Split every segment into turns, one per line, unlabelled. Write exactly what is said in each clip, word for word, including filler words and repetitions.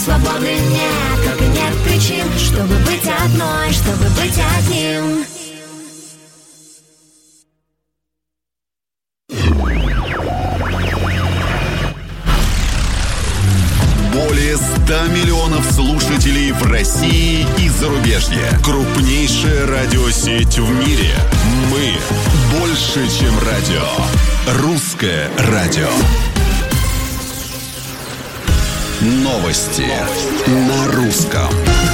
свободы нет, как и нет причин, чтобы быть одной, чтобы быть одним.
Более ста миллионов слушателей в России и зарубежье. Крупнейшая радиосеть в мире. Мы больше, чем радио. Русское радио. Новости на русском.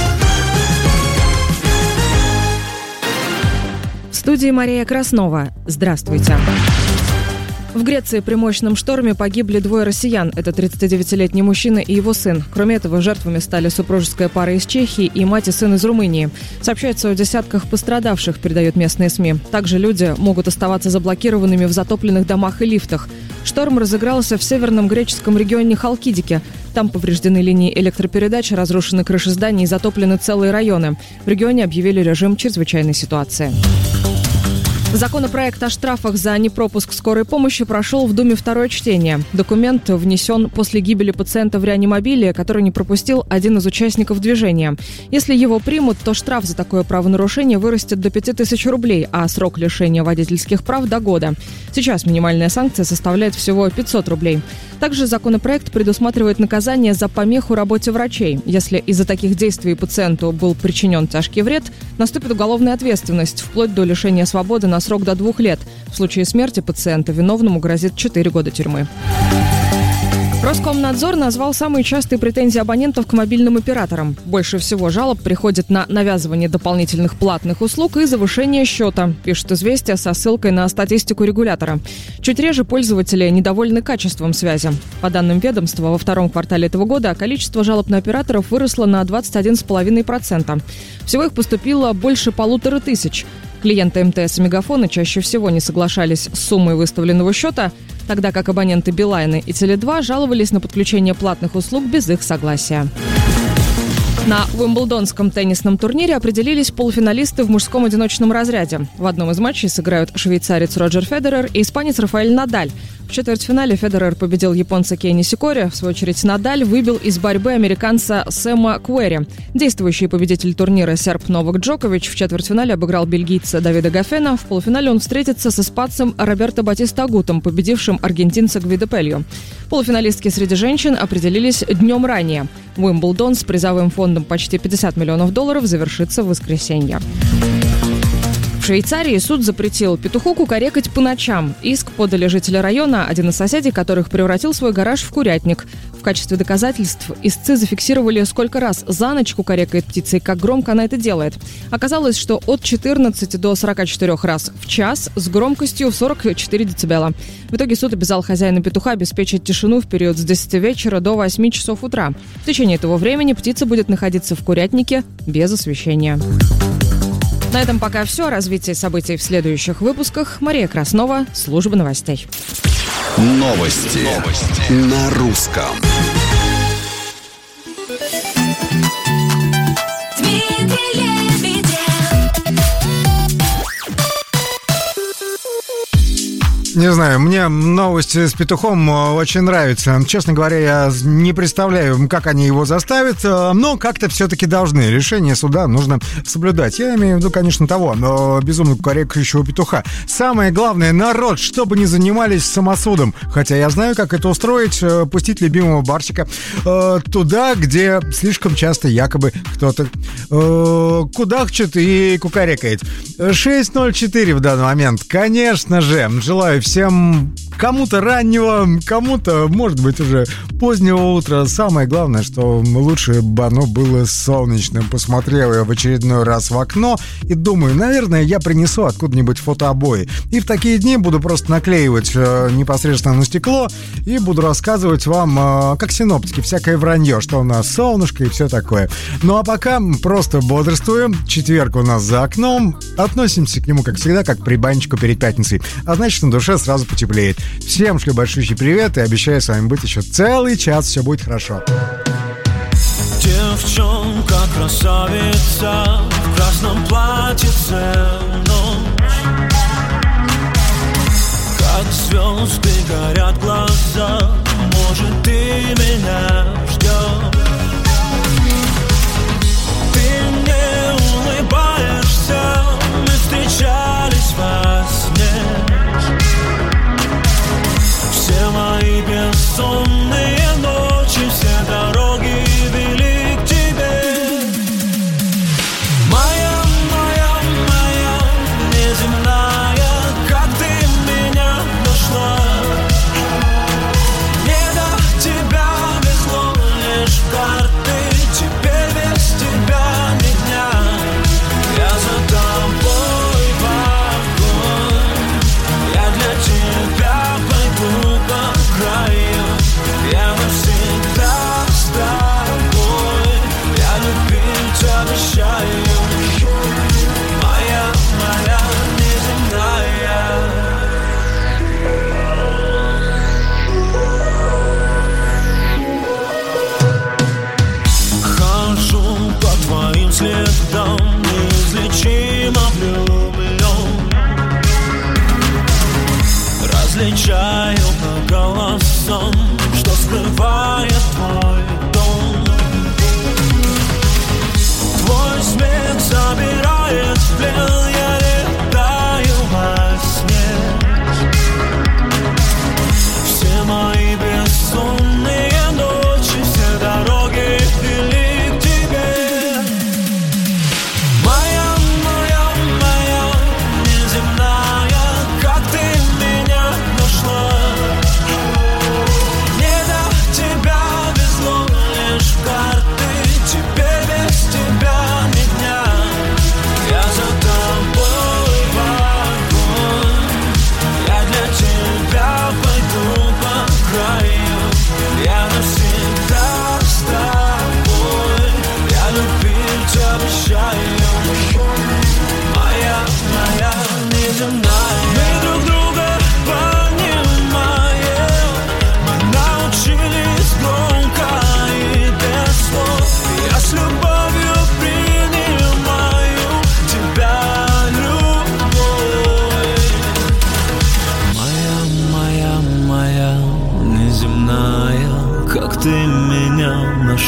В студии Мария Краснова. Здравствуйте. В Греции при мощном шторме погибли двое россиян. Это тридцатидевятилетний мужчина и его сын. Кроме этого, жертвами стали супружеская пара из Чехии и мать и сын из Румынии. Сообщается о десятках пострадавших, передают местные СМИ. Также люди могут оставаться заблокированными в затопленных домах и лифтах. Шторм разыгрался в северном греческом регионе Халкидики. Там повреждены линии электропередач, разрушены крыши зданий и затоплены целые районы. В регионе объявили режим чрезвычайной ситуации. Законопроект о штрафах за непропуск скорой помощи прошел в Думе второе чтение. Документ внесен после гибели пациента в реанимобиле, который не пропустил один из участников движения. Если его примут, то штраф за такое правонарушение вырастет до пяти тысяч рублей, а срок лишения водительских прав до года. Сейчас минимальная санкция составляет всего пятьсот рублей. Также законопроект предусматривает наказание за помеху работе врачей. Если из-за таких действий пациенту был причинен тяжкий вред, наступит уголовная ответственность, вплоть до лишения свободы на срок до двух лет. В случае смерти пациента виновному грозит четыре года тюрьмы. Роскомнадзор назвал самые частые претензии абонентов к мобильным операторам. Больше всего жалоб приходит на навязывание дополнительных платных услуг и завышение счета, пишет «Известия» со ссылкой на статистику регулятора. Чуть реже пользователи недовольны качеством связи. По данным ведомства, во втором квартале этого года количество жалоб на операторов выросло на двадцать один целых пять десятых процента. Всего их поступило больше полутора тысяч. Клиенты МТС и Мегафона чаще всего не соглашались с суммой выставленного счета, тогда как абоненты Билайна и Теле два жаловались на подключение платных услуг без их согласия. На Уимблдонском теннисном турнире определились полуфиналисты в мужском одиночном разряде. В одном из матчей сыграют швейцарец Роджер Федерер и испанец Рафаэль Надаль. В четвертьфинале Федерер победил японца Кей Нисикори. В свою очередь Надаль выбил из борьбы американца Сэма Куэри. Действующий победитель турнира серб Новак Джокович в четвертьфинале обыграл бельгийца Давида Гофена. В полуфинале он встретится с испанцем Роберто Батиста Агутом, победившим аргентинца Гвидо Пельо. Полуфиналистки среди женщин определились днем ранее. Уимблдон с призовым фондом почти пятьдесят миллионов долларов завершится в воскресенье. В Швейцарии суд запретил петуху кукарекать по ночам. Иск подали жители района, один из соседей которых превратил свой гараж в курятник. В качестве доказательств истцы зафиксировали, сколько раз за ночь кукарекает птица и как громко она это делает. Оказалось, что от четырнадцати до сорока четырёх раз в час с громкостью в сорок четыре децибела. В итоге суд обязал хозяина петуха обеспечить тишину в период с десяти вечера до восьми часов утра. В течение этого времени птица будет находиться в курятнике без освещения. На этом пока все. Развитие событий в следующих выпусках. Мария Краснова, служба новостей.
Новости, Новости. На русском.
Не знаю, мне новости с петухом очень нравятся. Честно говоря, я не представляю, как они его заставят, но как-то все-таки должны. Решение суда нужно соблюдать. Я имею в виду, конечно, того, но безумно кукарекающего петуха. Самое главное, народ, чтобы не занимались самосудом. Хотя я знаю, как это устроить, пустить любимого барсика э, туда, где слишком часто якобы кто-то э, кудахчет и кукарекает. шесть ноль четыре в данный момент. Конечно же, желаю всем кому-то раннего, кому-то, может быть, уже позднего утра. Самое главное, что лучше бы оно было солнечным. Посмотрел я в очередной раз в окно и думаю, наверное, я принесу откуда-нибудь фотообои. И в такие дни буду просто наклеивать э, непосредственно на стекло и буду рассказывать вам, э, как синоптики, всякое вранье, что у нас солнышко и все такое. Ну а пока просто бодрствуем. Четверг у нас за окном. Относимся к нему, как всегда, как при банчику перед пятницей. А значит, на душе сразу потеплеет. Всем шлю большущий привет и обещаю с вами быть еще целый час. Все будет хорошо.
Девчонка, красавица, в красном платьице ночь. Как звезды горят глаза, может, ты меня ждешь.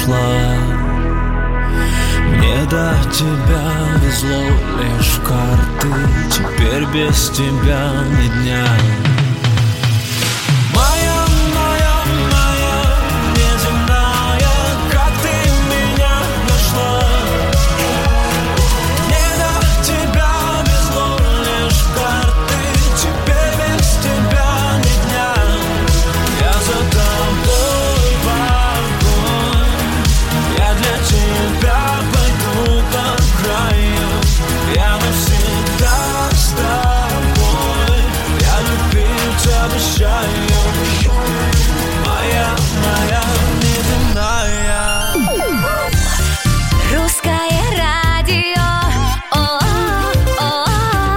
ушла. Мне до тебя везло лишь карты, теперь без тебя ни дня. Моя, моя, моя, неземная, как ты меня нашла. Мне до тебя везло лишь карты, теперь без тебя ни дня. Я за тобой в огонь, я для тебя пойду по краю. Я навсегда с тобой, я любить обещаю. Моя, моя неземная.
Русское радио. О-о-о-о-о.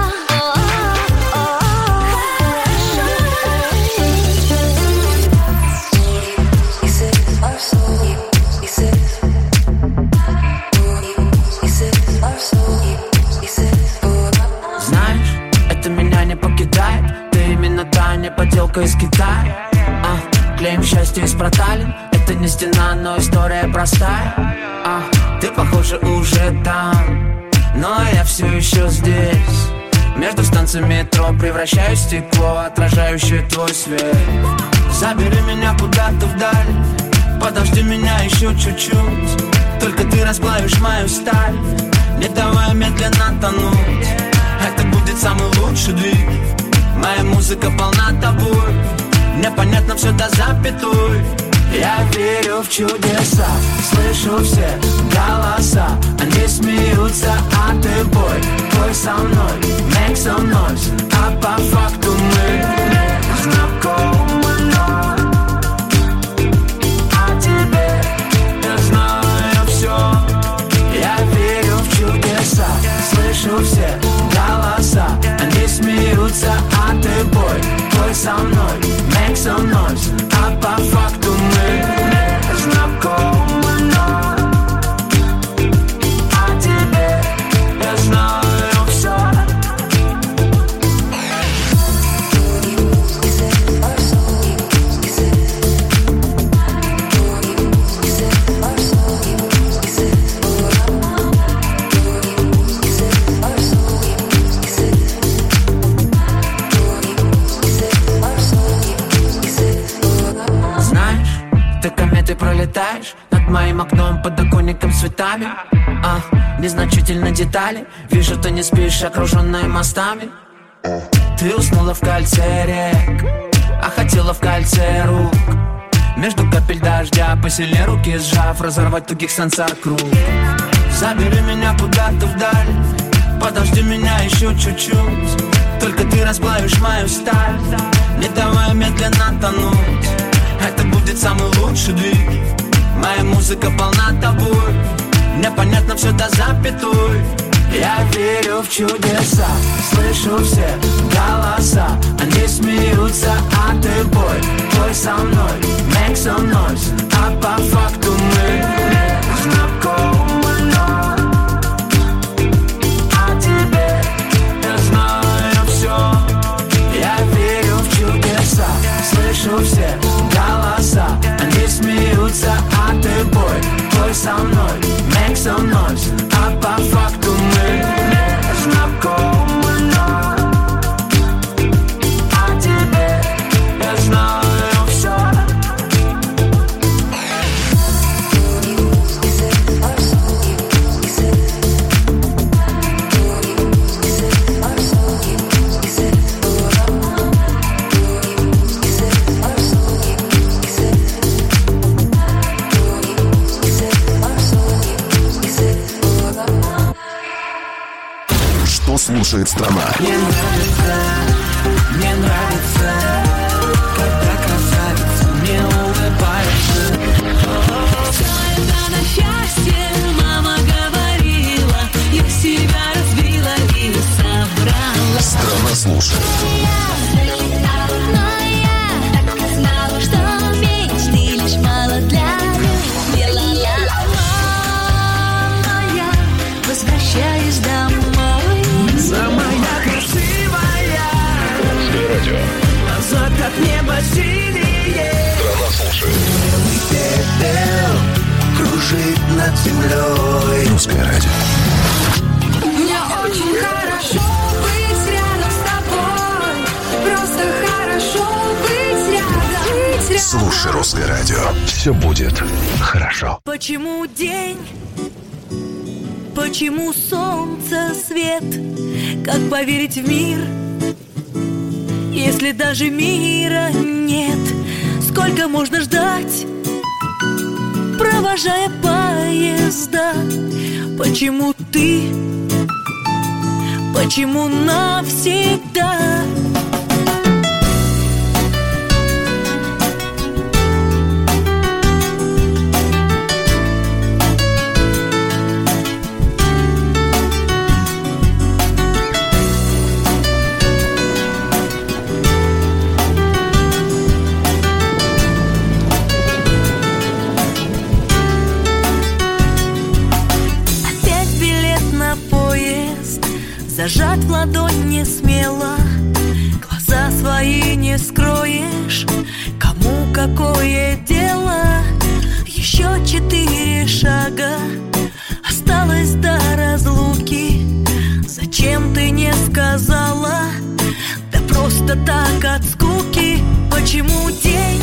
Знаешь, это меня не покидает. Ты именно та не подделка из Китая. А, клеим счастье из проталин. Это не стена, но история простая. А, ты, похоже, уже там, но я все еще здесь. Между станциями метро превращаюсь в стекло, отражающее твой свет. Забери меня куда-то вдаль, подожди меня еще чуть-чуть. Только ты расплавишь мою сталь, не давай медленно тонуть. Это будет самый лучший двиг. Моя музыка полна тобой, мне понятно все до запятой. Я верю в чудеса, слышу все голоса. Они смеются, а ты бой, бой со мной, make some noise. А по факту мы знакомы, но о тебе я знаю все. Я верю в чудеса, слышу все голоса. Они смеются, а ты бой, бой со мной, make some noise. А по факту мы знакомы, но о тебе я знаю все. Ты пролетаешь над моим окном, подоконником с цветами. А, незначительные детали. Вижу, ты не спишь, окруженная мостами. Ты уснула в кольце рек, а хотела в кольце рук. Между капель дождя посильнее руки сжав, разорвать тугих сансар круг. Забери меня куда-то вдаль, подожди меня еще чуть-чуть. Только ты расплавишь мою сталь, не давай медленно тонуть. Это будет самый лучший двиг. Моя музыка полна тобой, мне понятно все до запятой. Я верю в чудеса, слышу все голоса. Они смеются, а ты бой, бой со мной, make some noise. А по факту мы знакомы, но о тебе я знаю все. Я верю в чудеса, слышу все голоса. Они смеются, а ты бой, бой со мной, make some noise. А по факту мы знакомы, но о тебе я знаю все.
Слушает страна.
Мне нравится, мне нравится, когда красавица мне улыбается.
Все это на счастье, мама говорила, я себя разбила и собрала.
Страна слушает.
Но я так знала, что мечты лишь мало для людей. Но я возвращаюсь домой.
Самая красивая.
Радио.
над землей.
Русское радио.
Мне очень хорошо быть рядом с тобой. Просто хорошо быть рядом, быть рядом.
Слушай русское радио. Все будет хорошо.
Почему день? Почему солнце свет? Как поверить в мир, если даже мира нет? Сколько можно ждать, провожая поезда? Почему ты? Почему навсегда? Зажат в ладонь не смело, глаза свои не скроешь. Кому какое дело? Еще четыре шага осталось до разлуки. Зачем ты не сказала? Да просто так от скуки. Почему день?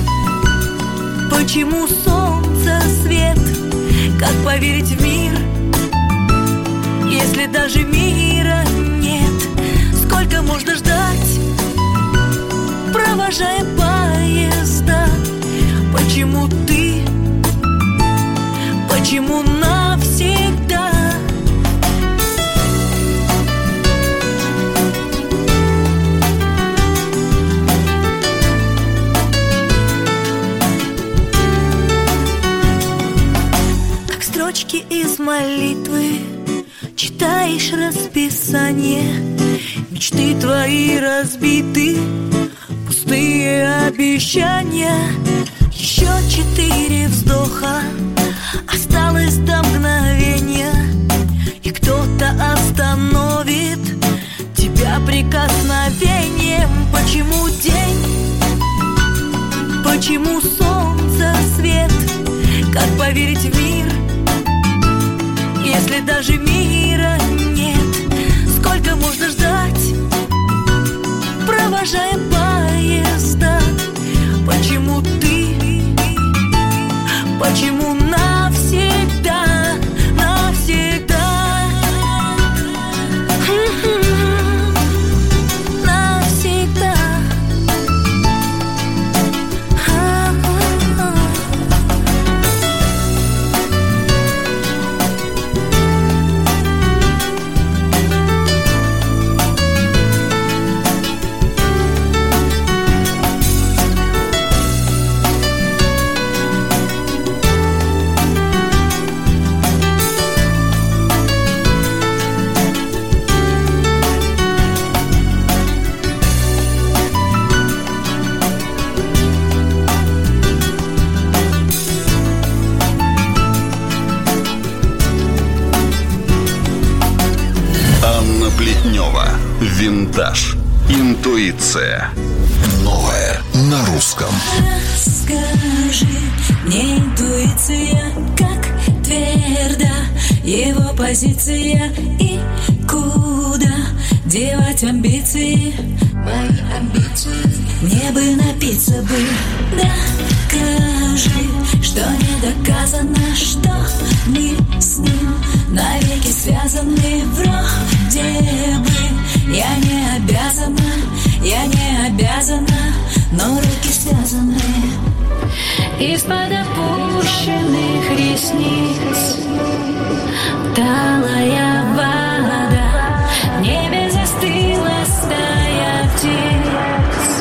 Почему солнце свет? Как поверить в мир, если даже мира нет? Сколько можно ждать, провожая поезда? Почему ты? Почему навсегда? Как строчки из молитвы читаешь расписание, мечты твои разбиты, пустые обещания. Еще четыре вздоха осталось до мгновения, и кто-то остановит тебя прикосновением. Почему день? Почему солнце свет? Как поверить в мир, если даже мира нет? Сколько можно ждать, провожая поезда? Почему ты? Почему навсегда? Навсегда? Навсегда.
Анна Плетнева. Винтаж. Интуиция. Новое на русском.
Скажи, мне интуиция, как тверда его позиция, и куда девать амбиции, мои амбиции. Мне бы напиться бы, докажи, что не доказано, что мы с ним навеки связаны. Вроде бы я не обязана, я не обязана, но руки связаны. Из-под опущенных ресниц талая вода, в небе застыла стая птиц.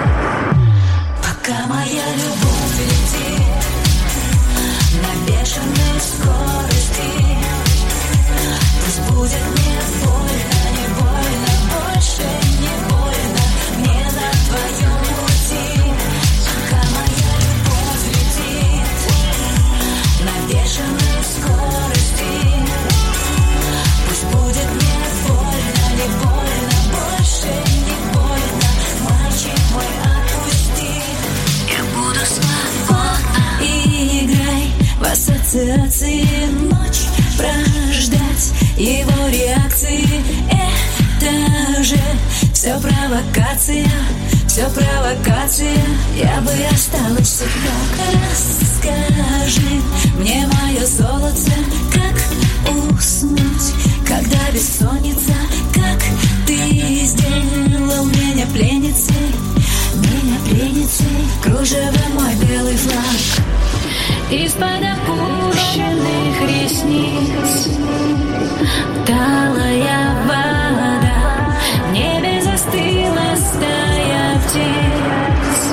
Пока моя любовь летит на бешеной скорости, пусть будет мне больно, не больно, больше не больно мне на твоем пути. Пока моя любовь летит на бешеной скорости, пусть будет мне больно, не больно, больше не больно, мальчик мой, отпусти. Я буду свободна. Играй в ассоциации ситуации, ночь прождать его реакции. Это же все провокация, все провокация. Я бы осталась всегда. Расскажи мне, мое золото, как уснуть, когда бессонница, как ты сделал меня пленницей, меня пленницей, кружево мой белый флаг. Из-под опущенных ресниц талая вода, в небе застыла стая птиц.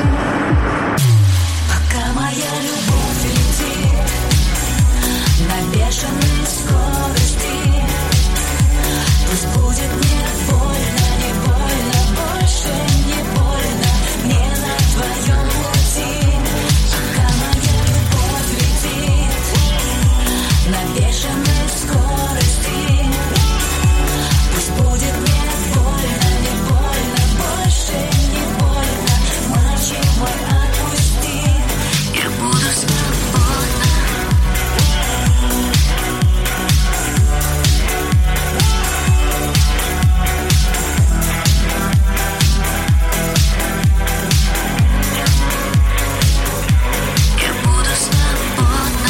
Пока моя любовь летит на бешеной скорости, пусть будет мне больно, не больно, больше не больно мне на твоем пути. Пока моя любовь летит на бешеной скорости, пусть будет мне больно, не больно, больше не больно. Мальчик мой, отпусти, я буду свободна. Я буду свободна.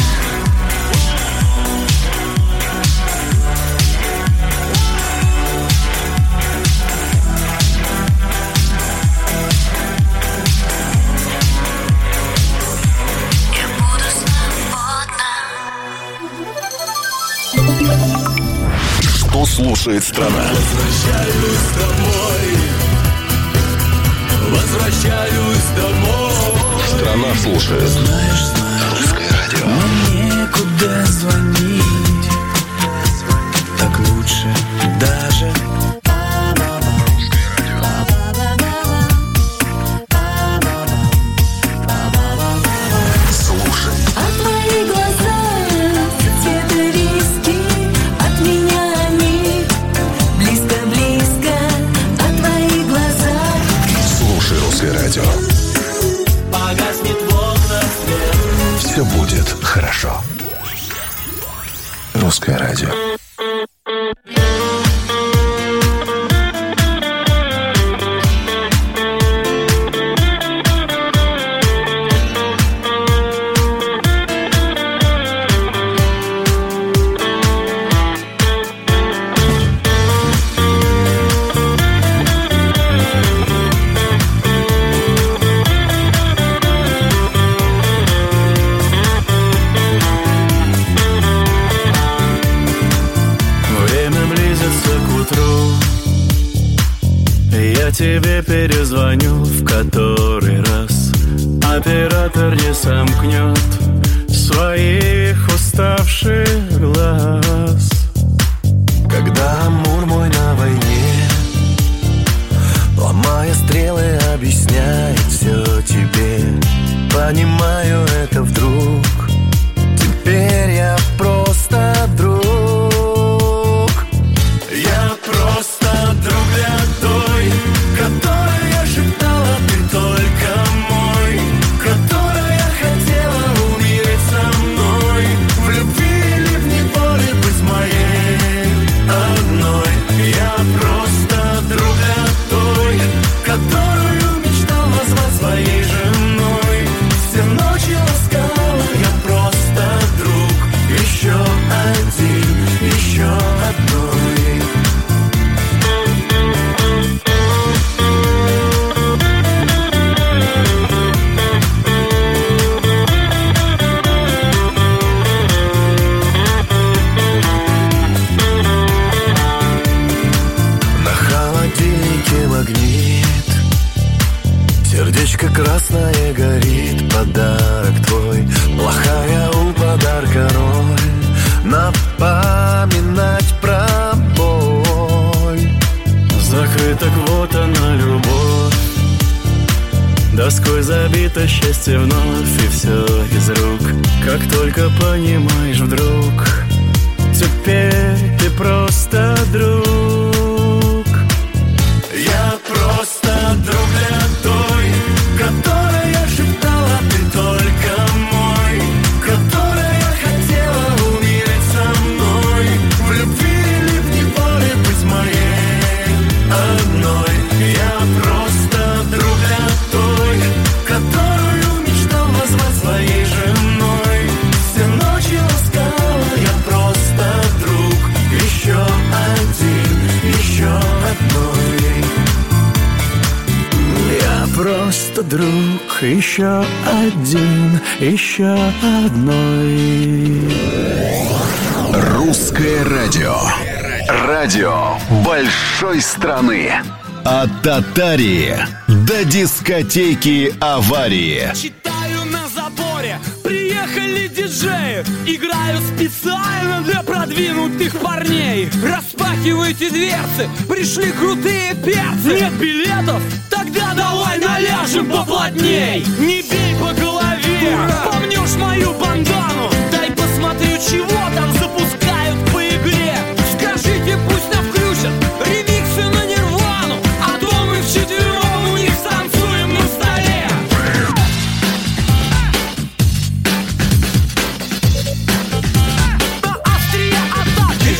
Я буду свободна.
Что слушает страна?
Возвращаюсь домой. Возвращаюсь домой.
Страна слушает.
Знаешь, знаешь,
Русское радио.
мне некуда звонить. Так лучше даже.
Слушай.
А твои глаза цвета риски, от меня они близко-близко. А твои глаза
Слушай русское радио.
Погаснет в окнах свет.
Все будет хорошо. Русское радио.
Время близится к утру. Я тебе перезвоню в который раз. Оператор не сомкнет своих уставших глаз.
Когда амур мой на войне, ломая стрелы, объясняет все тебе. Понимаю это вдруг. Теперь я просто друг.
Я просто друг для той, которой я шептала, ты только мой, которая хотела умереть со мной. В любви или в неволе быть моей одной. Я просто друг для той, которую мечтал назвать своей женой. Все ночи ласкала, я просто друг. Еще один, еще одной.
На холодильнике магнит, сердечко красное горит. Подарок твой, плохая у подарка роль. Напоминать про боль.
Закрыта квота на любовь, доской забито счастье вновь. И все из рук, как только понимаешь вдруг, теперь ты просто друг. Я просто друг для той, которой я шептала, ты только мой, которая хотела друг, еще один, еще одной.
Русское радио. Радио большой страны. От Татарии до дискотеки аварии.
Читаю на заборе, приехали диджеи. Играю специально для продвинутых парней. Распахивайте дверцы, пришли крутые перцы. Нет билетов? Тогда давай наляжем поплотней. Не бей по голове, помнешь мою бандану? Дай посмотрю, чего там запускают по игре. Скажите, пусть нам включат ремиксы на Нирвану, а то мы вчетвером у них станцуем на столе. На острие атаки.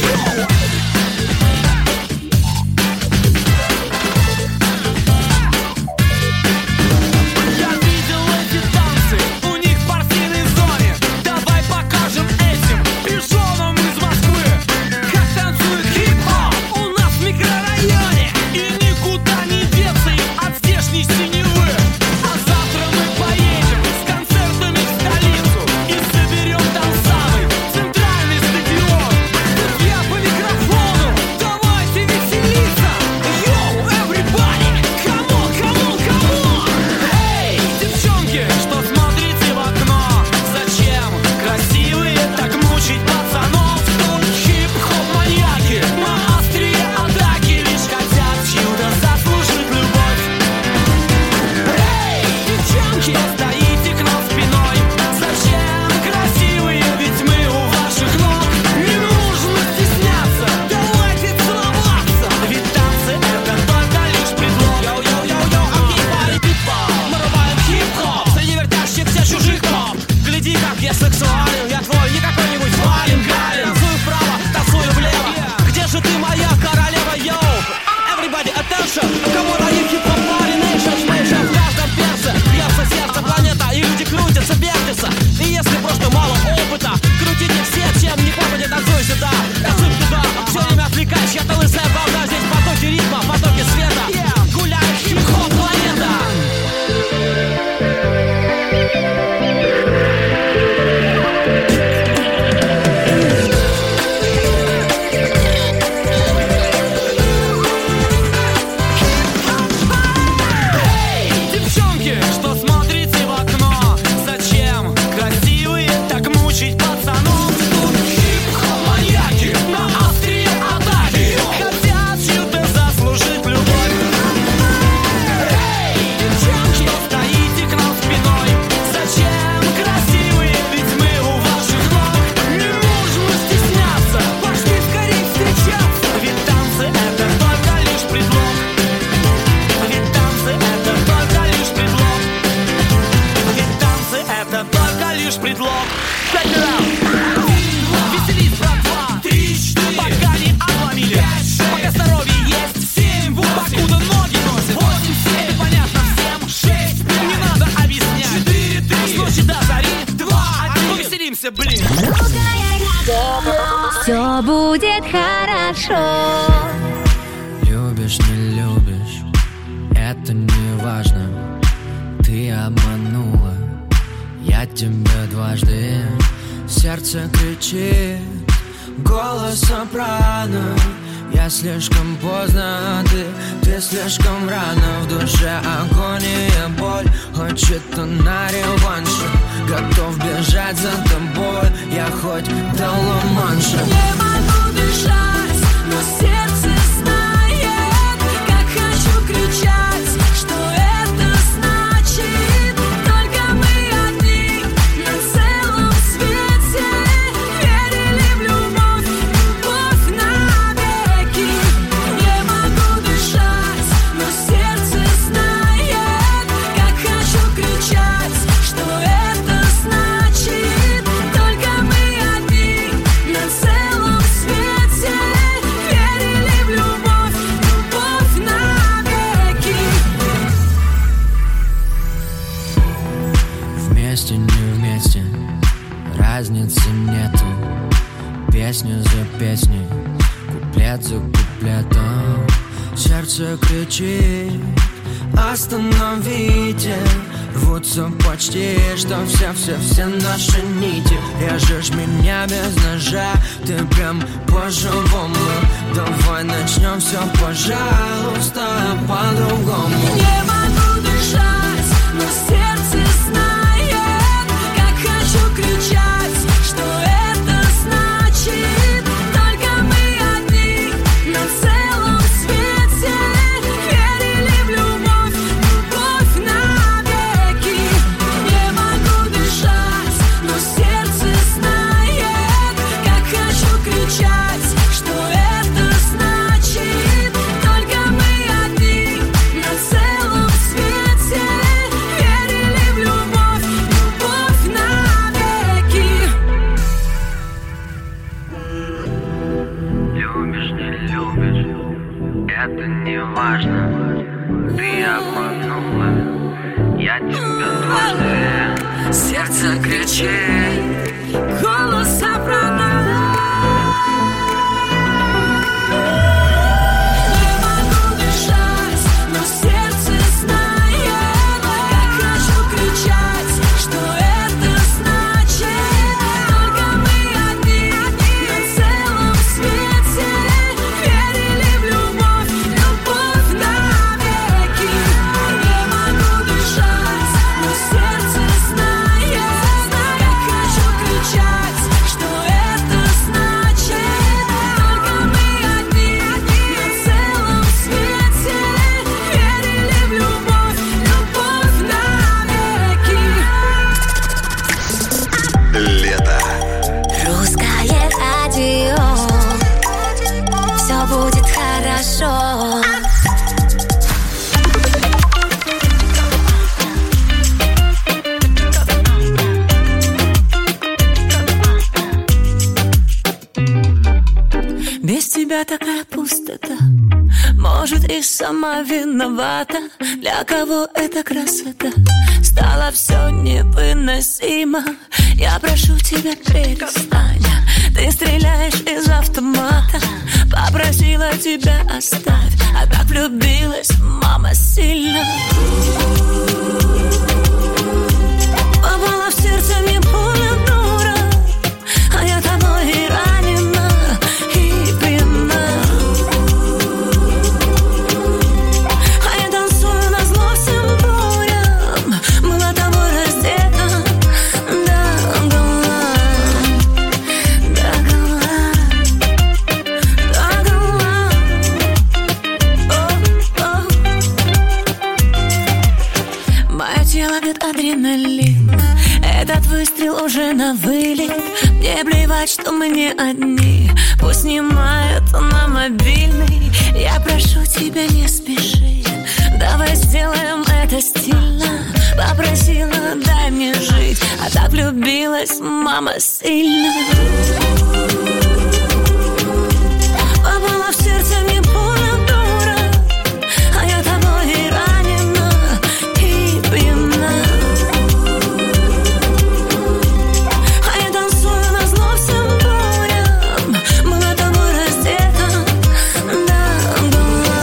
Я видел эти танцы, у них в партийной зоне. Давай покажем этим пижонам из Москвы, как танцует хип-хоп у нас в микрорайоне. И никуда не деться им от здешней синевы. А завтра мы поедем с концертами в столицу и соберем там самый центральный стадион. Тут я по микрофону, давайте веселиться. Йоу, everybody, come on, come on, come on. Эй, девчонки, что смотрите в окно? Зачем красивые так мучить пацанов? Тут хип-хоп маньяки на острие атаки, лишь хотят чью-то заслужить любовь. Эй, девчонки, стоите к нам спиной. Зачем красивые, ведь мы у ваших ног. Не нужно стесняться, давайте целоваться. Ведь танцы это только лишь предлог. Йоу-йоу-йоу-йоу, окей, пари, пипа. Мы рубаем хип-хоп среди вертящихся чужих топ. Гляди, как я сексуален, я твой не какой-нибудь Вален Галин. Танцую вправо, танцую влево. Где же ты, моя королева, йоу? Everybody attention, кому дают хип-хоп пари, nation, nation. В каждом перце бьется сердце, планета, и люди крутятся, вертятся. И если просто мало опыта, крутите все, чем не попадет, танцуй сюда, танцуй туда. Все время отвлекаешь, я-то лысая балда. Здесь потоки ритма, потоки света. Гуляет хип-хоп планета. Эй, девчонки, что смотрите в окно? Зачем красивые так мучить пацанов? Тут хип-хоп маньяки на острие атаки, хотят чью-то заслужить любовь. Эй, девчонки, что стоите к нам спиной? Зачем красивые, ведь мы у ваших ног. Не нужно стесняться, пошли скорее встречаться. Ведь танцы это только лишь предлог. Ведь танцы это только лишь предлог. Ведь танцы это только лишь предлог. Check it out. Веселись, братва. Три, четыре. Пока не обломили. Пока здоровье есть. Семь, восемь. Покуда ноги носят. Восемь, семь. Понятно всем. Шесть, пять. Не надо объяснять. Четыре, три. С ночи до зари. Два, один. Повеселимся, блин.
Все будет хорошо.
Любишь, не любишь, это не важно. Ты обманула, я тебя дважды. Сердце кричит, голос сопрано. Я слишком поздно, а ты, ты слишком рано. В душе агония, боль, хочет на реванш. Готов бежать за тобой, я хоть до Ла-Манша.
Не могу дышать, но сердце знает, как хочу кричать, что это значит. Только мы одни на целом свете. Верили в любовь, любовь навеки. Не могу дышать, но сердце знает, как хочу кричать, что это значит. Только мы одни на целом свете. Верили в любовь, любовь навеки.
Вместе, не вместе, разницы нету. Песню за песней, куплет за куплетом. Сердце кричит,
остановите. Рвутся почти, что все-все-все наши нити. Режешь меня без ножа, ты прям по-живому. Давай начнем все, пожалуйста, по-другому.
Не могу дышать, но сердце знает, как хочу кричать, что это значит. Только мы одни на целом свете. Верили в любовь, любовь навеки. Не могу дышать, но сердце знает, как хочу кричать, что это значит. Только мы одни на целом свете. Верили в любовь, любовь навеки.
Любишь, не любишь, это не важно. Ты обманула, я тебя дважды.
Сердце кричит, голос оправдал. Не могу дышать, но сердце знает, как хочу кричать, что это значит. Только мы одни на целом свете. Верили в любовь, любовь навеки. Не могу дышать, но сердце знает, как хочу кричать, что это значит. Только мы одни на целом свете. Верили в любовь, любовь навеки.
Лето.
Русское радио. Все будет хорошо.
Без тебя такая пустота. Может, и сама виновата. Для кого эта красота стала все невыносимо. Я прошу тебя, перестань. Ты стреляешь из автомата. Попросила тебя, оставь. А так влюбилась, мама, сильно. Попала в сердце мне пуля, дура. А я тобой и ранена, и пьяна. А я танцую назло всем бурям. Была тобой раздета до гола, до гола, до гола. О, о. Мое тело бьет адреналин. Этот выстрел уже на вылет. Мне плевать, что мы не одни. Пусть снимают на мобильный. Я прошу тебя, не спеши. Давай сделаем это стильно. Попросила, дай мне жить. А так влюбилась, мама, сильно. Попала в сердце мне пуля, дура. А я тобой и ранена, и пьяна. А я танцую назло всем бурям. Была тобой раздета до гола.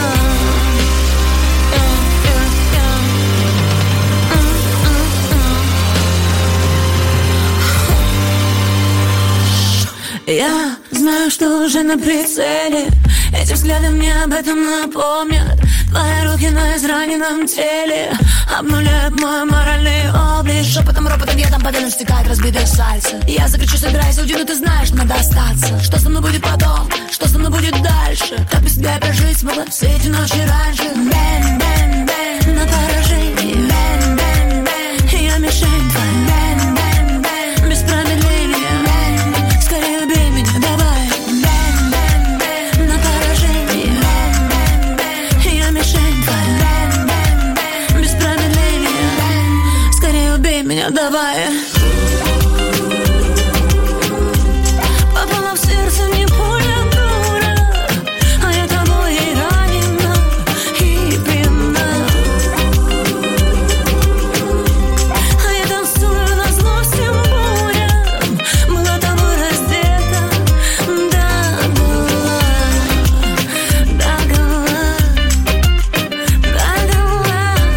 Я знаю, что уже на прицеле. Эти взгляды мне об этом напомнят. Твои руки на израненном теле обнуляют мой моральный облик. Шепотом, ропотом я там по венам стекает разбитое сальце. Я закричу, собирайся, уйди, но ты знаешь, надо остаться. Что со мной будет потом, что со мной будет дальше? Как без тебя я прожить смогла все эти ночи раньше? Бэн, бэн, бэн, на поражение. Бэн, бэн, бэн, я мишень твоя. Бэн, бэн, бэн, без промедления. Бэн, скорее убей меня, давай. Бэн, бэн, бэн, на поражение. Бэн, бэн, бэн, я мишень твоя. Бэн, бэн, бэн, без промедления. Бэн, скорее убей меня, давай. Попала в сердце мне пуля, дура. А я тобой и ранена, и пьяна. А я танцую назло всем бурям. Была тобой раздета до гола, до гола, до гола.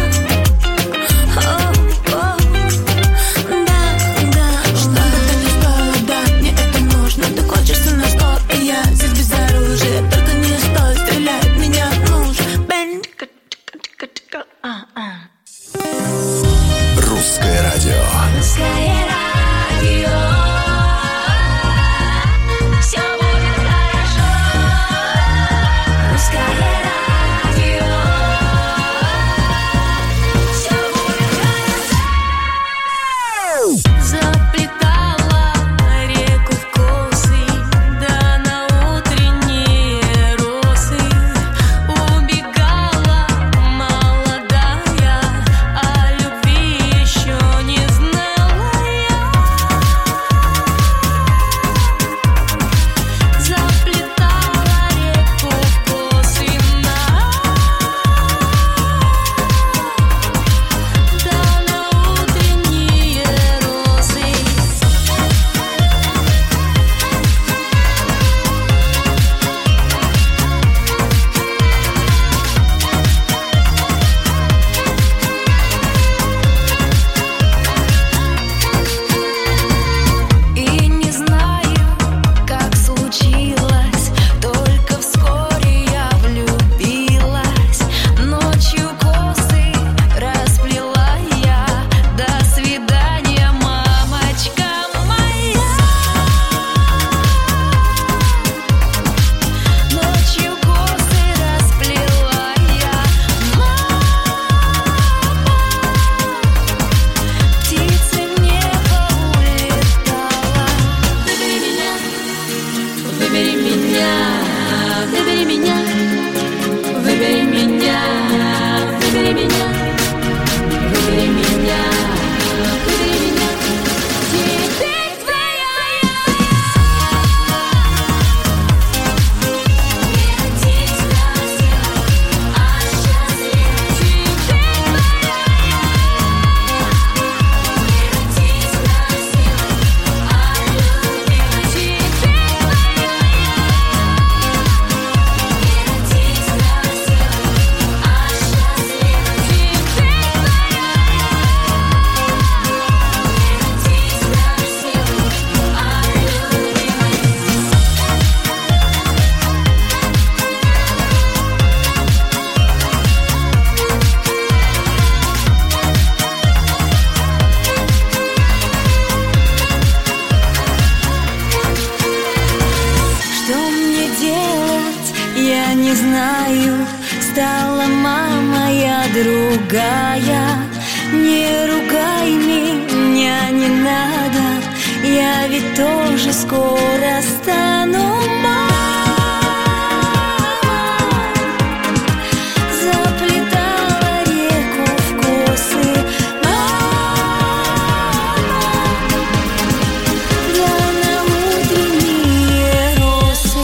Выбери меня, выбери меня, выбери меня, выбери меня, выбери меня, выбери меня. Теперь твоя я. Не родись красиво, а счастлива. Теперь твоя я. Не родись красиво, а любима. Теперь твоя я. Не родись красиво, а счастлива. Теперь твоя я.
Что мне делать, я не знаю. Стала мама я другая. Не ругай меня, не надо. Я ведь тоже скоро стану мамой. Заплетала реку в косы мама. Да на утренние росы.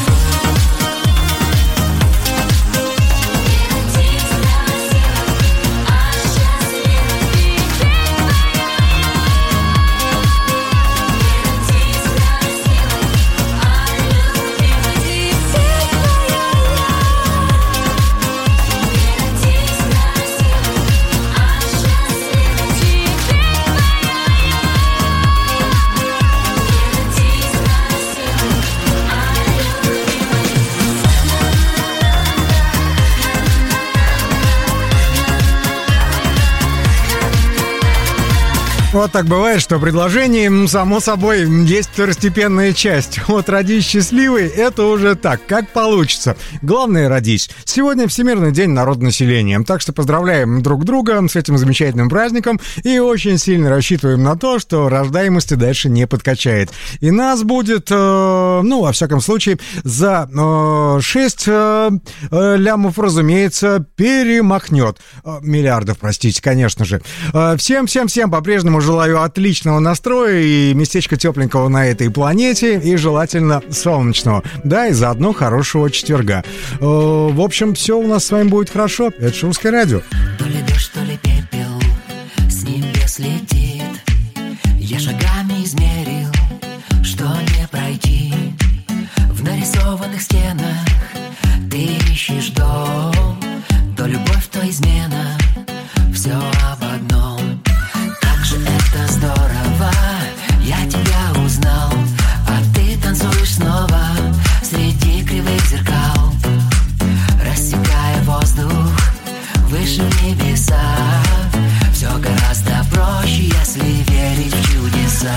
Вот так бывает, что предложение, м, само собой, есть второстепенная часть. Вот родись счастливый, это уже так, как получится. Главное, родись. Сегодня Всемирный день народонаселения, так что поздравляем друг друга с этим замечательным праздником и очень сильно рассчитываем на то, что рождаемости дальше не подкачает. И нас будет, э, ну, во всяком случае, за э, шесть э, э, лямов, разумеется, перемахнет. Э, миллиардов, простите, конечно же. Э, всем-всем-всем по-прежнему желаю отличного настроя и местечка тепленького на этой планете, и желательно солнечного. Да, и заодно хорошего четверга. Э, в общем, все у нас с вами будет хорошо. Это же Русское радио.
То ли дождь, то ли пепел с небес летит. Я шагами измерил, что не пройти. В нарисованных стенах ты ищешь дом. То любовь, то измена, все об одном. Как же это здорово, я тебя узнал. А ты танцуешь снова среди кривых зеркал, рассекая воздух выше в небеса. Все гораздо проще, если верить в чудеса.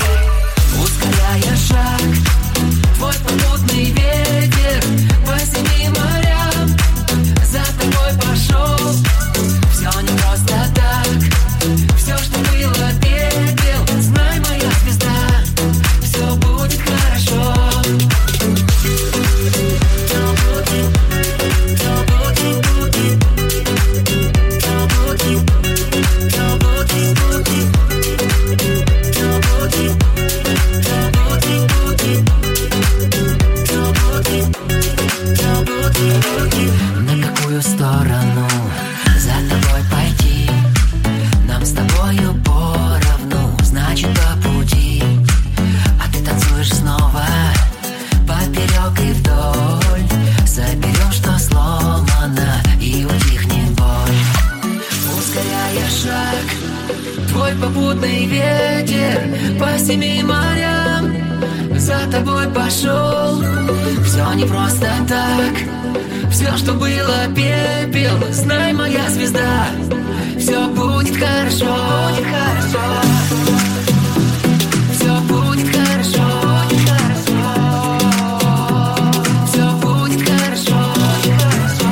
Ускоряя шаг, твой попутный ветер по семи морям за тобой пошел. Все не просто так, все, что было, пепел. Знай, моя звезда, все будет хорошо. На какую сторону за тобой пойти? Нам с тобою поровну, значит по пути. А ты танцуешь снова поперек и вдоль. Соберем, что сломано, и утихнет боль. Ускоряя шаг, твой попутный ветер по семи морям за тобой пошел. Все не просто так, все, что было, пепел. Знай, моя звезда, все будет хорошо, будет хорошо. Все будет хорошо, будет хорошо. Все будет хорошо, будет хорошо.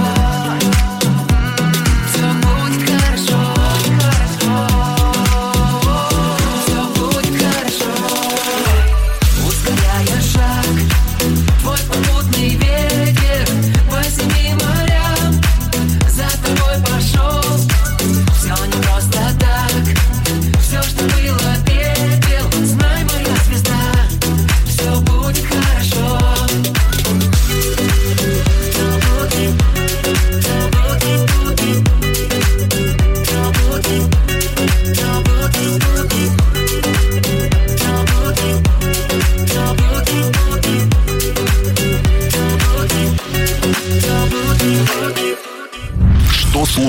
Все будет хорошо, будет хорошо. Все будет хорошо. Ускоряя шаг,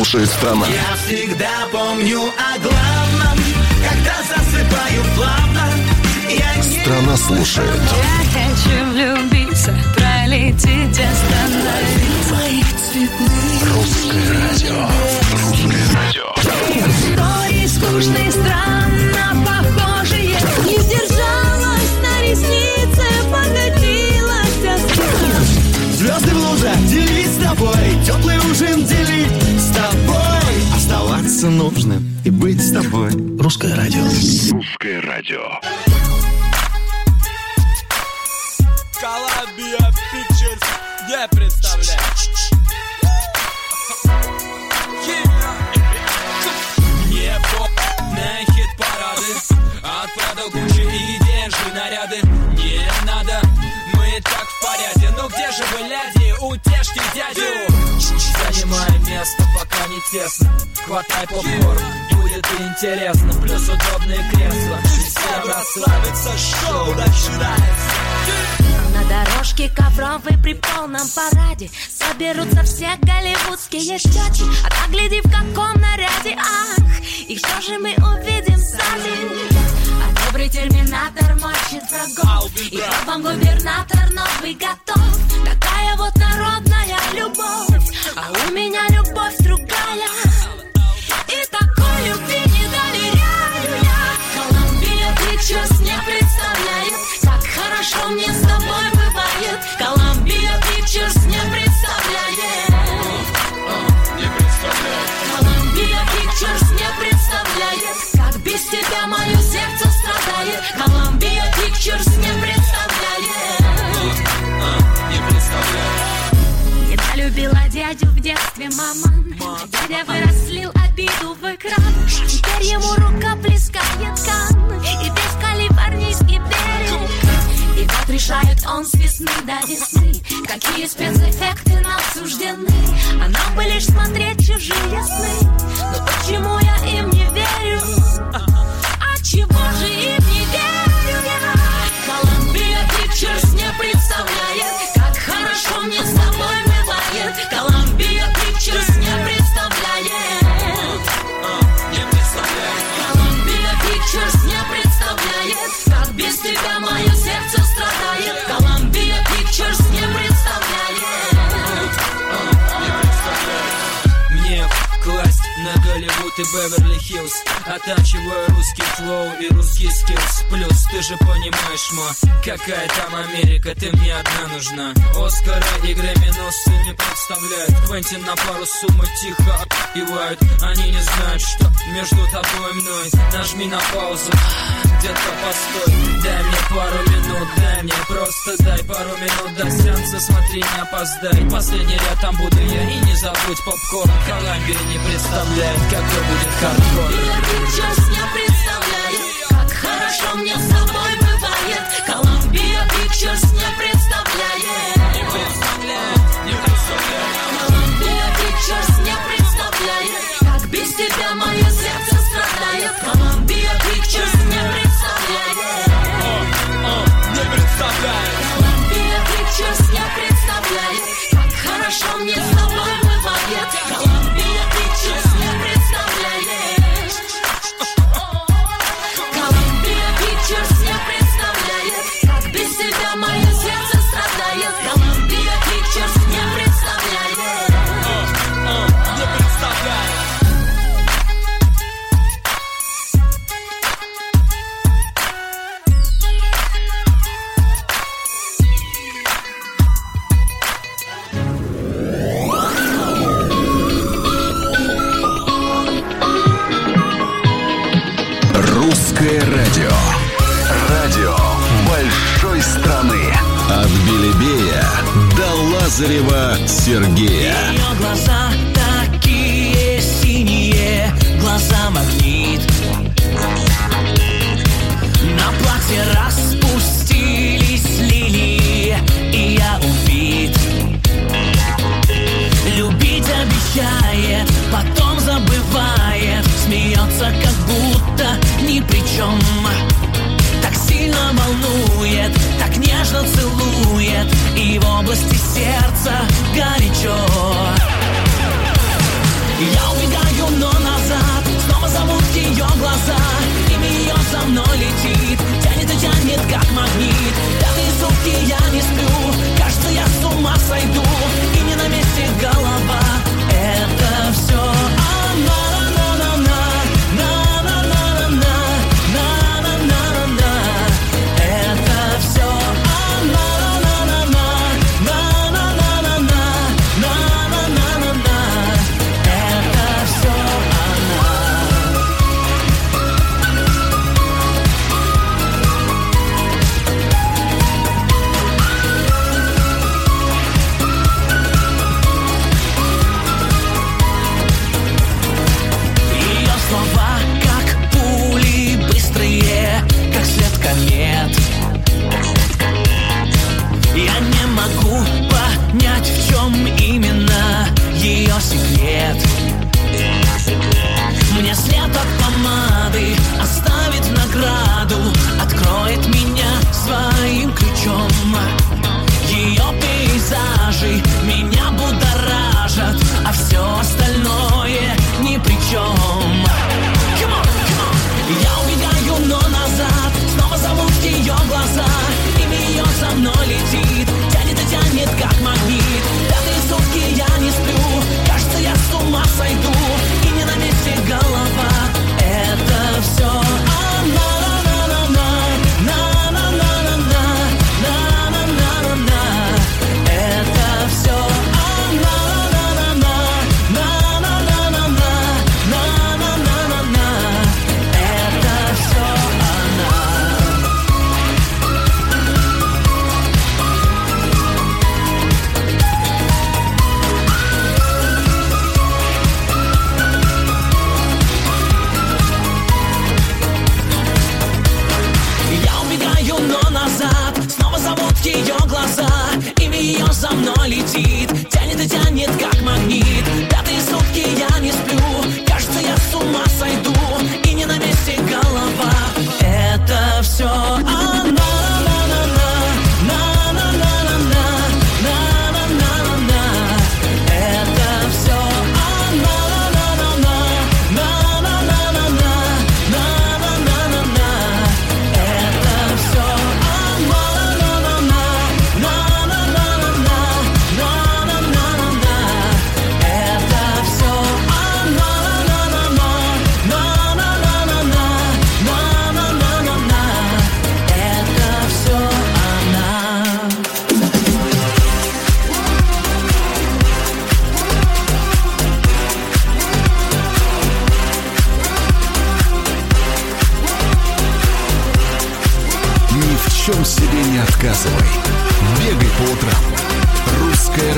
слушает страна.
Я всегда помню о главном, когда засыпаю плавно. Я не...
Страна слушает.
Я хочу влюбиться, пролететь, остановиться моих цветных.
Русское радио. Русское радио.
Истории скучные, странно похожие. Не сдержалась на реснице, покатилась осталась.
Звезды в лужах делить с тобой, теплый ужин делить с тобой. Оставаться нужно и быть с тобой.
Русское радио. Русское радио.
Columbia Pictures не представляет. Не попные хит-парады, отправил Гуччи и денежные наряды. Не надо, мы и так в порядке. Но где же вы, ляди, утешьте дядю? Занимаем место, пока не тесно. Хватай попкорн, будет интересно. Плюс удобные кресла. Всем расслабиться, шоу начинается.
На дорожке ковровой при полном параде соберутся все голливудские щеки. А так гляди, в каком наряде, ах, и что же мы увидим сзади? А добрый терминатор мочит врагов, и вам губернатор новый готов. Такая вот народная любовь, а у меня любовь другая. И такой любви не доверяю я. Columbia Pictures не представляет, как хорошо мне с тобой бывает. Columbia Pictures не представляет. Не представляет. Columbia Pictures не представляет, как без тебя мое сердце страдает. Columbia Pictures не представляет.
Не представляет.
Любила дядю в детстве мама, а дядя вырослил обиду в экран. Теперь ему рука плескает кан, и весь калифорнийский берег. И вот решает он с весны до весны, какие спецэффекты нам суждены. А нам бы лишь смотреть чужие сны. Но почему я им не верю? А чего же им не верю я? Columbia Pictures не представляет, как хорошо мне с тобой бывает. Columbia Pictures не представляет.
Не представляет.
Columbia Pictures не представляет, как без тебя мое сердце страдает. Columbia Pictures не представляет.
Не представляет. Мне класть на Голливуд и Беверли-Хиллз, оттачиваю русский флоу и русский скиллс. Плюс ты же понимаешь, ма, какая там Америка, ты мне одна нужна. Оскара и Грэмми-носы не представляют. Квентин на пару суммы тихо отпивают. Они не знают, что между тобой и мной. Нажми на паузу, детка, постой. Дай мне пару минут, дай мне, просто дай пару минут до сеанса, смотри, не опоздай. Последний ряд там буду я, и не забудь попкорн. Columbia не представляет, какой будет хардкор.
Pictures не представляет, как хорошо мне с тобой бывает. Columbia Pictures не представляет.
Не представляет, не представляет.
Columbia Pictures не представляет, как без тебя мое сердце страдает. Columbia Pictures не представляет.
Не представляет.
Columbia Pictures не представляет, как хорошо мне с тобой бывает. Columbia Pictures не представляет. Columbia Pictures не представляет, как без тебя мое сердце страдает. Columbia Pictures не представляет.
Не представляет.
Русское радио. Радио большой страны. От Белебея до Лазарева Сергея.
Ее глаза такие синие, глаза магнит. На платье распустились лилии, и я убит. Любить обещает, потом забывает, смеется, как будто ни при чем. Так сильно волнует, так нежно целует, и в области сердца горячо. Я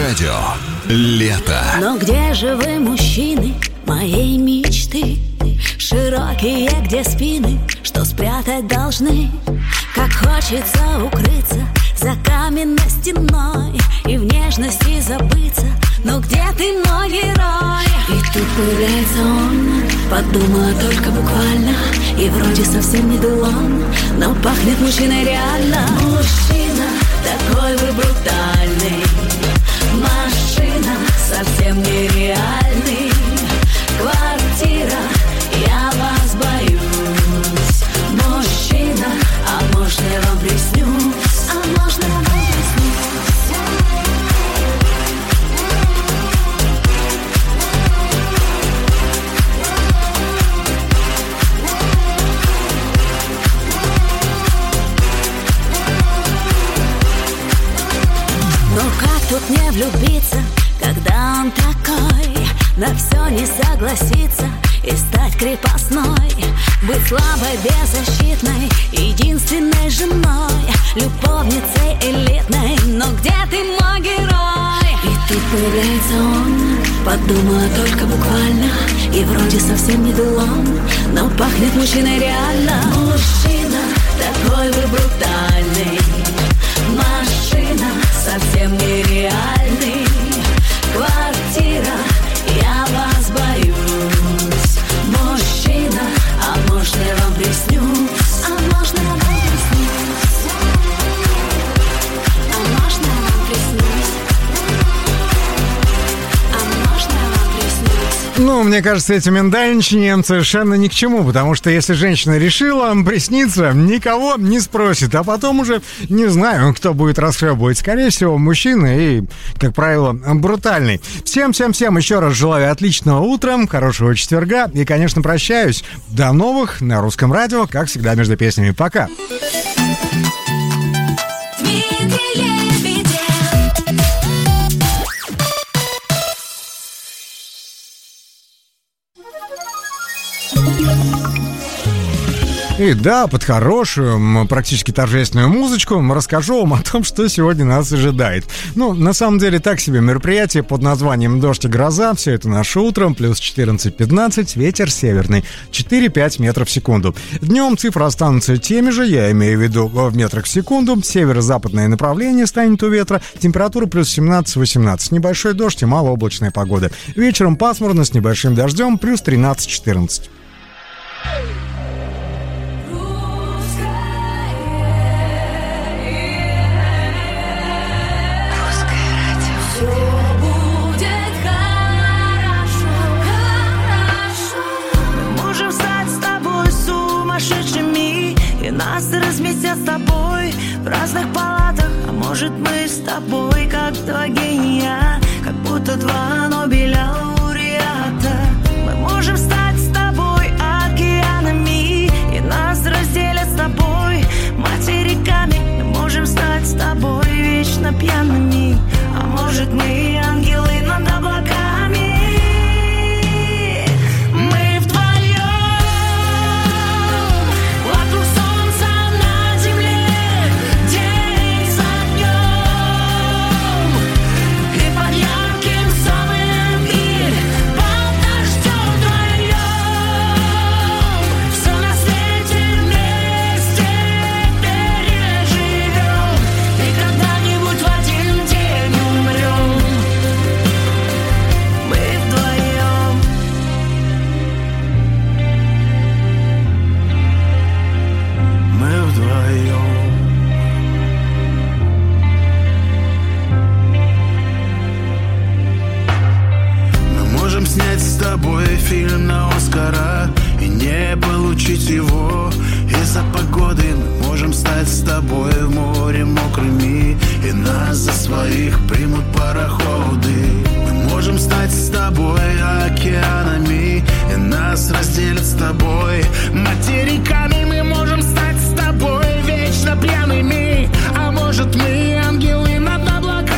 радио. Лето.
Но где же вы, мужчины моей мечты? Широкие, где спины, что спрятать должны? Как хочется укрыться за каменной стеной и в нежности забыться. Но где ты, мой герой? И тут появляется он. Подумала только буквально. И вроде совсем не дулон, но пахнет мужчиной реально. Мужчина, такой вы брутальный. Машина, совсем нереальный. Квартира, я вас боюсь. Мужчина, а может я вам приснюсь? А можно я вам приснюсь? Ну как тут не влюбиться, когда он такой? На все не согласиться и стать крепостной. Быть слабой, беззащитной, единственной женой, любовницей элитной. Но где ты, мой герой? И тут появляется он. Подумала только буквально. И вроде совсем не дулон, но пахнет мужчиной реально. Мужчина, такой вы брутальный. Машина, совсем нереальный. Квартира, я вас боюсь. Мужчина, а может я вам приснюсь? А можно я вам приснюсь? А можно я вам приснюсь? А можно я вам приснюсь?
Ну, мне кажется, эти миндальничания совершенно ни к чему, потому что если женщина решила присниться, никого не спросит, а потом уже не знаю, кто будет расхлебывать. Скорее всего, мужчина и, как правило, брутальный. Всем-всем-всем еще раз желаю отличного утра, хорошего четверга и, конечно, прощаюсь. До новых на Русском радио, как всегда, между песнями. Пока! И да, под хорошую, практически торжественную музычку расскажу вам о том, что сегодня нас ожидает. Ну, на самом деле, так себе мероприятие под названием «Дождь и гроза». Все это наше утро, плюс четырнадцать-пятнадцать, ветер северный, четыре-пять метров в секунду. Днем цифры останутся теми же, я имею в виду в метрах в секунду. Северо-западное направление станет у ветра, температура плюс семнадцать-восемнадцать. Небольшой дождь и малооблачная погода. Вечером пасмурно с небольшим дождем, плюс тринадцать-четырнадцать.
Нас разместят с тобой в разных палатах. А может мы с тобой как два гения, как будто два Нобеля лауреата. Мы можем стать с тобой океанами, и нас разделят с тобой материками. Мы можем стать с тобой вечно пьяными. А может мы ангелы над облаками. Фильм на Оскара и не получить его из-за погоды. Мы можем стать с тобой в море мокрыми, и нас за своих примут пароходы. Мы можем стать с тобой океанами, и нас разделят с тобой материками. Мы можем стать с тобой вечно пьяными. А может мы ангелы над облаками.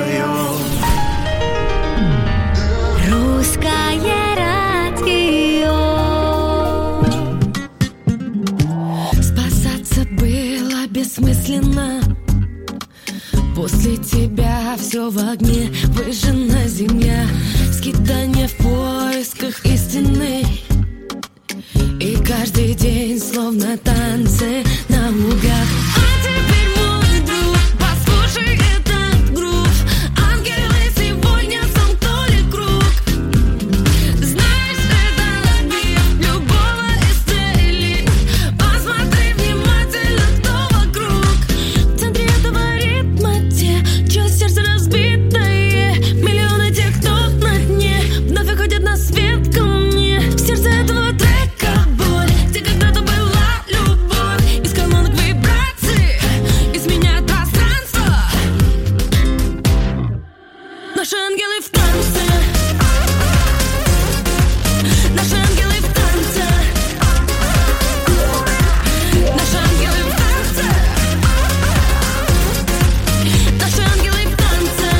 поет.
Русское радио. Спасаться было бессмысленно. После тебя все в огне, выжжена земля, скитание в поисках истины. И каждый день словно танцы на лугах. А теперь, мой друг, послушай этот грув. Ангелы сегодня сомкнули круг. Знаешь, это мир любого исцелит. Посмотри внимательно, кто вокруг. В центре этого ритма те, чье сердце разбитое. Миллионы тех, кто на дне, вновь выходят на свет ко мне. В сердце этого трека боль, где когда-то была любовь. Из колонок вибраций изменяют пространство. Наши ангелы в танце. Наши ангелы в танце. Наши ангелы в танце. Наши ангелы в танце.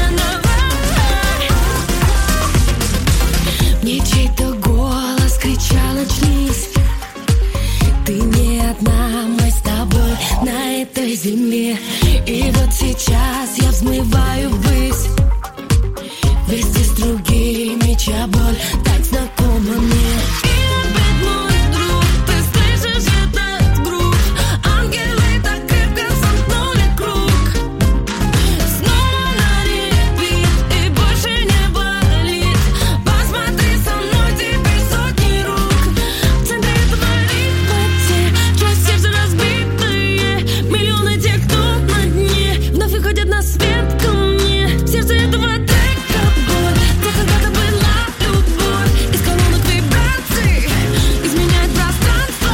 Мне чей-то голос кричал: очнись. Ты не одна, мы с тобой на этой земле. И вот сейчас я взмываю ввысь вместе с другими, чья боль так знакома мне. И опять, мой друг, ты слышишь этот грув. Ангелы так крепко сомкнули круг. Снова на репит и больше не болит. Посмотри со мной, теперь сотни рук. В центре этого ритма те, чье сердце разбитое. Миллионы тех, кто на дне, вновь выходят на свет ко мне. В сердце этого трека боль, где когда-то была любовь. Из колонок вибраций изменяет пространство.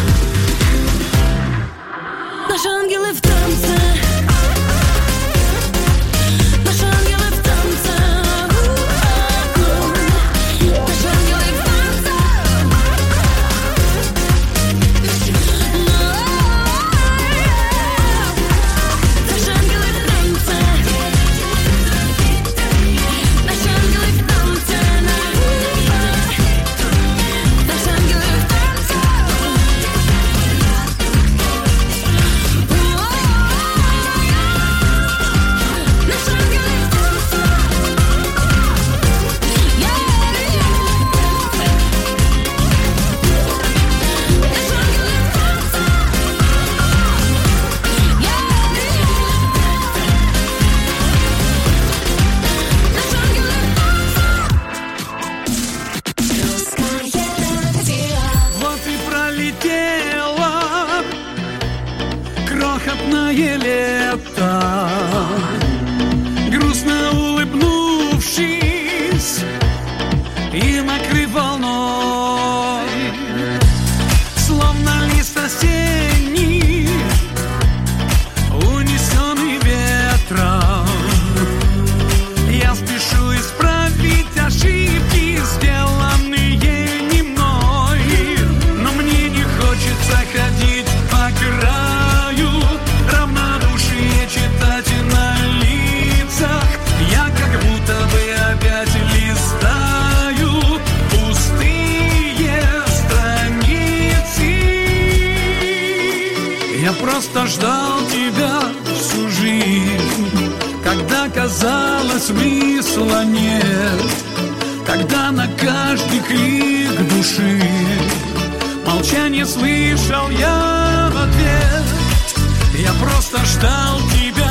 Наши ангелы в танце. Наши ангелы в танце. Наши ангелы в танце. Наши ангелы в танце. Наши ангелы в танце. Наши ангелы в танце. Наши ангелы в танце.
Вот и пролетело крохотное лето, грустно улыбнувшись и накрыв волной, словно лист осенний, унесенный ветром. Я спешу исправить ошибки, сделанные не мной, но мне не хочется ходить по краю, равнодушие читать на лицах. Я как будто бы опять листаю пустые страницы. Я просто ждал тебя всю жизнь, когда казалось смысла нет, когда на каждый крик души молчание слышал я в ответ. Я просто ждал тебя